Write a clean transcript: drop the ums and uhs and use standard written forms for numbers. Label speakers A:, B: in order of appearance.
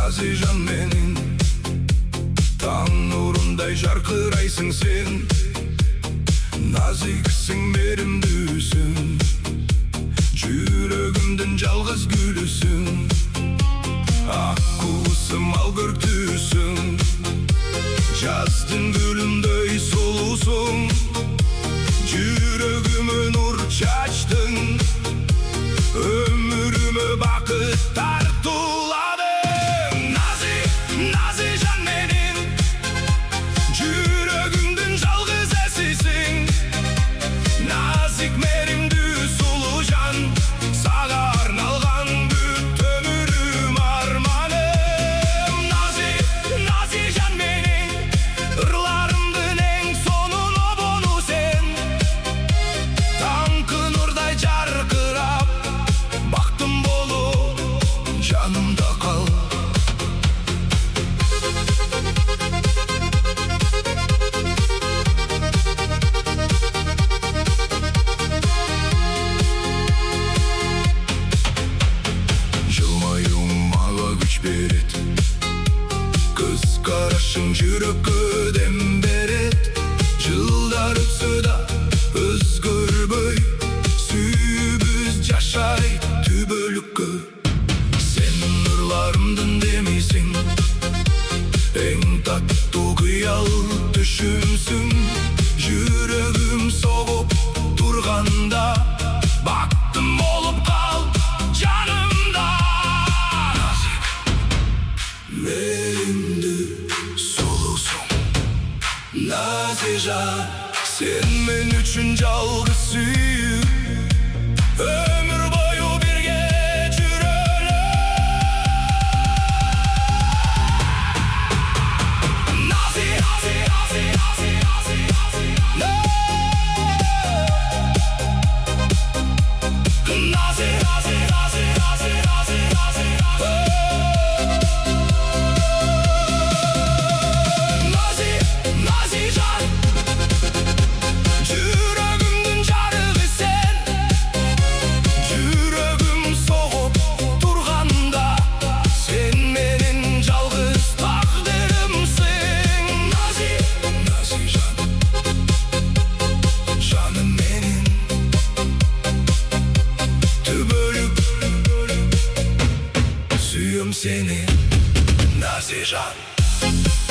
A: Назижан менің, таң нұрындай жарқырайсың сен. Назиксің, мейірімдісің, жүрегімдің жалғыз гүлісің. Ақ қуысым, албыртысың, жаздың гүліндей сұлусың. Жүрегіме нұр шаштың, өміріме бақыттар туладың. Назижан менің, жүрегімдің жалғыз әсісің. Назик, мейірімді сұлу жан, саған арналған бүт өмірім арманым. Назижан менің, ырларымдың ең соңына болу сен. Таңқы нұрдай жарқырап, бақтым болу жанымда қал. Жылмаюың маған күш берет, көз қарашың жүрекке дем берет. Жылдар өтсе да өзгербей, сүйіп біз жашай түбөлүккө. Сен нұрларымдың демейсің, ең таттуу қиял түшімсің. Жүрегім соғып тұрғанда, бақтым болып қал жанымда. Мейірімді сұлусың, Назижан, сен мен үшін жалғыз сүйіп, өмір бойы бірге жүрелік. Назижан, жүрегімдің жарығы сен. Жүрегім соғып тұрғанда, сен менің жалғыз тағдырымсың. Назижан, жаным менің, түбөлүк сүйем сені, Назижан.